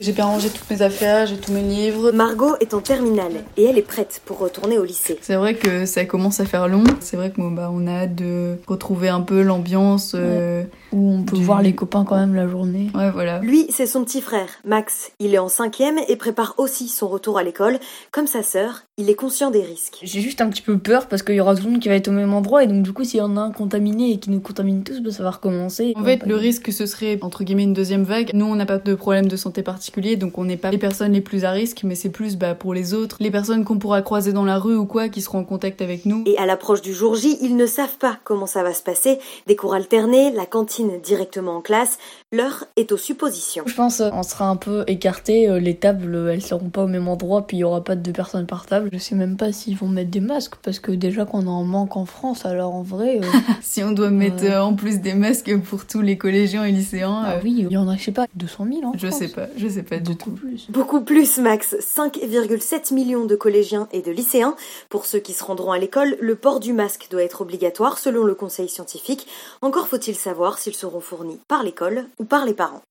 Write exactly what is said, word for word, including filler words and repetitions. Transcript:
J'ai bien rangé toutes mes affaires, j'ai tous mes livres. Margot est en terminale et elle est prête pour retourner au lycée. C'est vrai que ça commence à faire long. C'est vrai que bon, bah, on a hâte de retrouver un peu l'ambiance. Euh, ouais. Où on peut du... voir les copains quand même la journée. Ouais, voilà. Lui, c'est son petit frère, Max. Il est en cinquième et prépare aussi son retour à l'école. Comme sa sœur, il est conscient des risques. J'ai juste un petit peu peur parce qu'il y aura tout le monde qui va être au même endroit et donc du coup, s'il y en a un contaminé et qui nous contamine tous, bah, ça va recommencer. En fait, le risque, ce serait entre guillemets une deuxième vague. Nous, on n'a pas de problème de santé particulier, donc on n'est pas les personnes les plus à risque, mais c'est plus bah, pour les autres, les personnes qu'on pourra croiser dans la rue ou quoi, qui seront en contact avec nous. Et à l'approche du jour J, ils ne savent pas comment ça va se passer. Des cours alternés, la cantine directement en classe, l'heure est aux suppositions. Je pense qu'on sera un peu écartés, les tables, elles seront pas au même endroit, puis il y aura pas de deux personnes par table. Je sais même pas s'ils vont mettre des masques, parce que déjà qu'on en manque en France, alors en vrai... Euh... si on doit mettre euh... en plus des masques pour tous les collégiens et lycéens... Ah euh... oui, il y en a, je sais pas, deux cent mille en Je France. sais pas, je sais pas du Beaucoup tout. Plus. Beaucoup plus, Max. cinq virgule sept millions de collégiens et de lycéens. Pour ceux qui se rendront à l'école, le port du masque doit être obligatoire selon le conseil scientifique. Encore faut-il savoir s'ils seront fournis par l'école ou par les parents.